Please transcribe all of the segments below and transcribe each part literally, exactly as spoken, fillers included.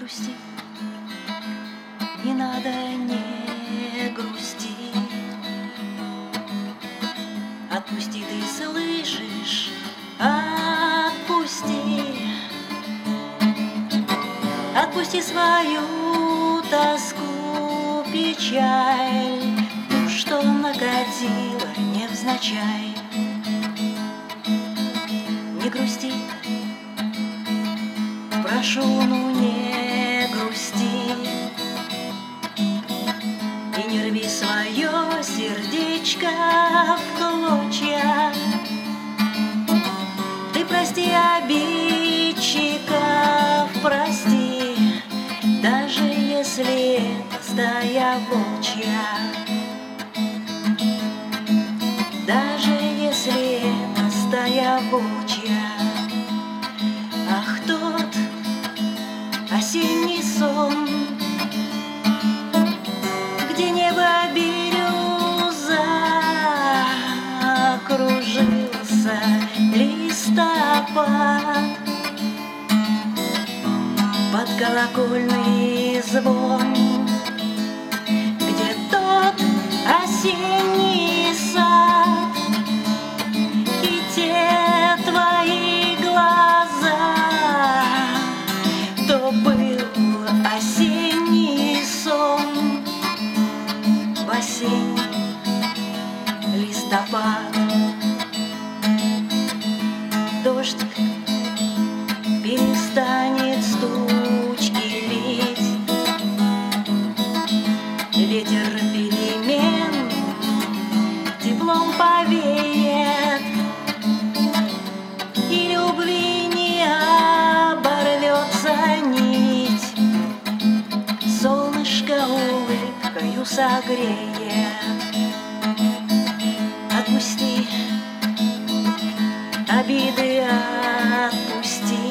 грусти, не надо, не грусти. Отпусти, ты слышишь, отпусти. Отпусти свою тоску, печаль, ту, что накатила невзначай. Не грусти, прошу, ну не грусти. И не рви свое сердечко в клочья. Ты прости обидчиков, прости, даже если это стая волчья. Даже если это стая волчья. Ах, тот осенний сон, где небо бирюза, кружился листопад под колокольный звон, где тот осенний сад и те твои глаза. То был осенний сон, в осенний листопад. Дождик перестанет тучки лить, ветер перемен теплом повеет, и любви не оборвется нить. Солнышко улыбкою согреет. Отпусти обиды, отпусти.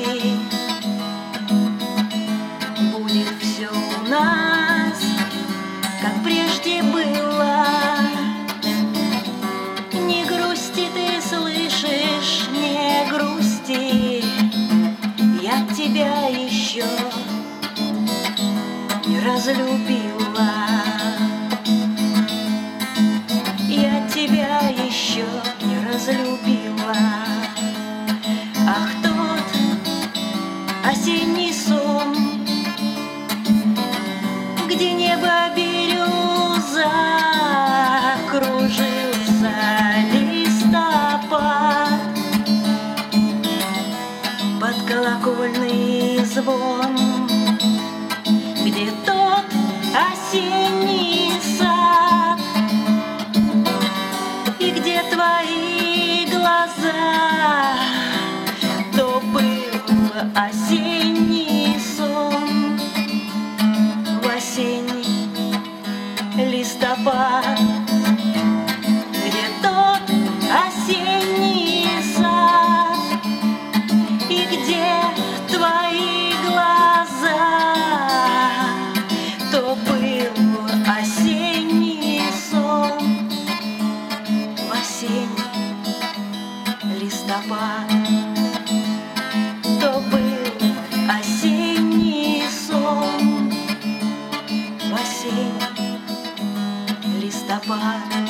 Будет все у нас, как прежде было. Не грусти, ты слышишь, не грусти. Я тебя еще не разлюбила. Я тебя еще не разлюбила. Ах, тот осенний сон, где небо бирюза, кружился листопад под колокольный звон, где тот осенний сад и где твои глаза. То был осенний сон, в осенний листопад, где тот осенний сад и где твои глаза. То был осенний сон, в осенний листопад. То был осенний сон, в осенний листопад.